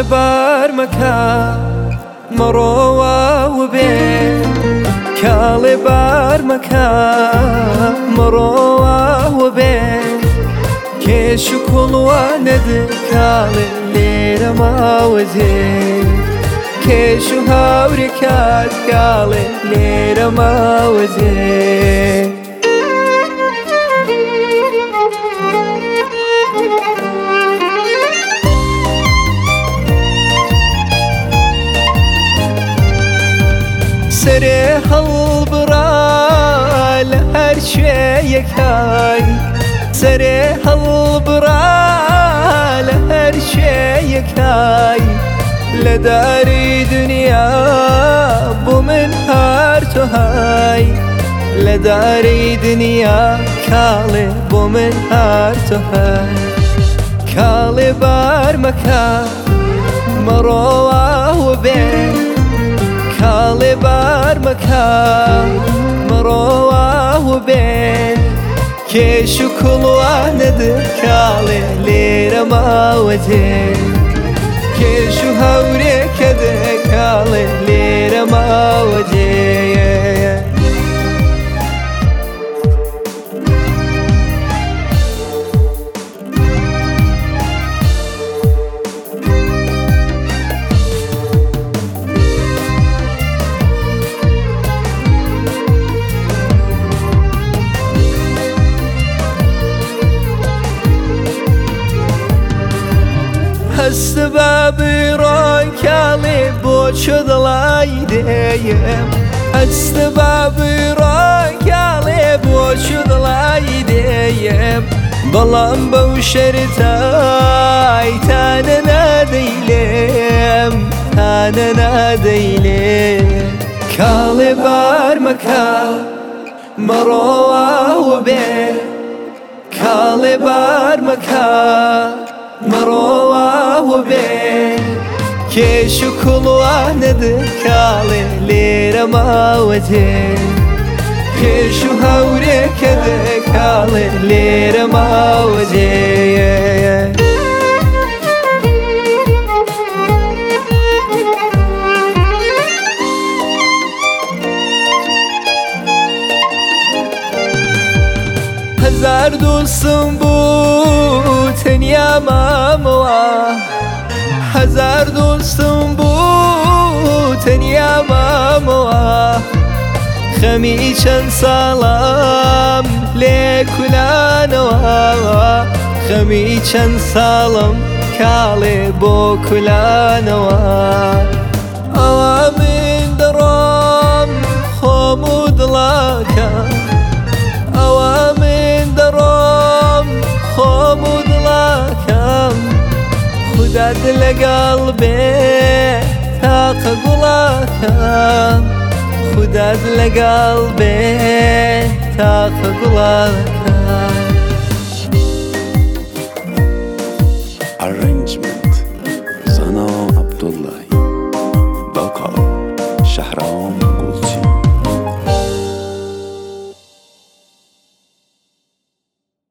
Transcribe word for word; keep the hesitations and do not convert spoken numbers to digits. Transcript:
بار مكا مروا وبين كالي بار مكا مروا وبين كيش كل واند كالي ليرة ما وزين كيش هاوري كات كالي ليرة ما وزين سري هالبرال هر شيك هاي سري هالبرال هر شيك هاي لداري دنيا بو من هارتو هاي لداري دنيا كالي بو من هارتو هاي كالي بار مكا مروا وبين كالي بار مكا مروا وبين كيش كل واند كالي ليرة ما وزين كيش هاوري كده كالي ليرة ما وزين السبب ران كالي بوش ضلاي ديم السبب ران كالي بوش ضلاي ديم بلان بوشرتاي تانا ناديلم تانا ناديلم كالي بار مكا مروا وبين كالي بار مكا مروا وبين كيش كل واند كالي ليرة ما وزين كيش هاوري كده كالي ليرة ما وزين هزار دوستم بود تنیا ماموا هزار دوستم بود تنیا ماموا خمی چند سالم لیکولانوا خمی چند سالم کالی بو کولانوا آوامین درام خمود لاکم آوامین درام خمود لاکم خودت لقلبي تاق قلاکم خودت لقلبي تاق قلاکم